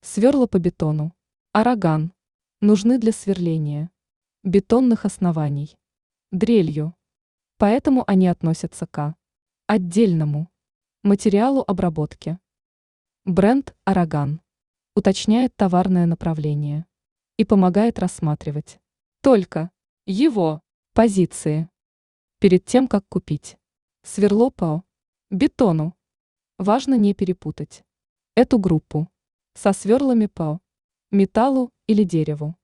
Сверла по бетону. Араган. Нужны для сверления бетонных оснований. Дрелью. Поэтому они относятся к отдельному материалу обработки. Бренд «Араган» уточняет товарное направление и помогает рассматривать только его позиции перед тем, как купить сверло по бетону. Важно не перепутать эту группу со сверлами по металлу или дереву.